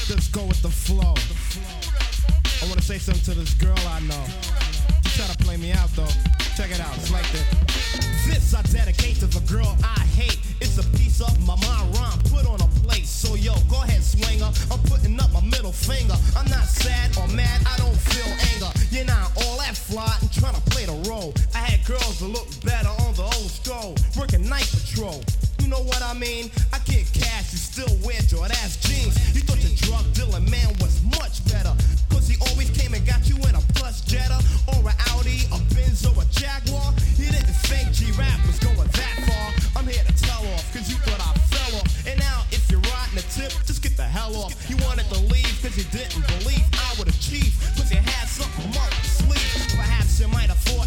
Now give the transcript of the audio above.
Just go with the flow. I wanna say something to this girl I know. You try to play me out though. Check it out, it's like this. This I dedicate to the girl I hate. It's a piece of my mind rhyme put on a plate. So yo, go ahead, swinger. I'm putting up my middle finger. I'm not sad or mad, I don't feel anger. You're not all that fly and trying to play the role. I had girls that look better on the old stroll, working night patrol. You know what I mean? I get cash, you still wear Jordache jeans. You thought your drug dealing man was much better, cause he always came and got you in a plush Jetta, or a Audi, a Benz, or a Jaguar. He didn't think G-Rap was going that far. I'm here to tell off, cause you thought I fell off. And now if you're riding a tip, just get the hell off. You wanted to leave cause you didn't believe I would achieve, cause you had something up your sleeve. Perhaps you might have thought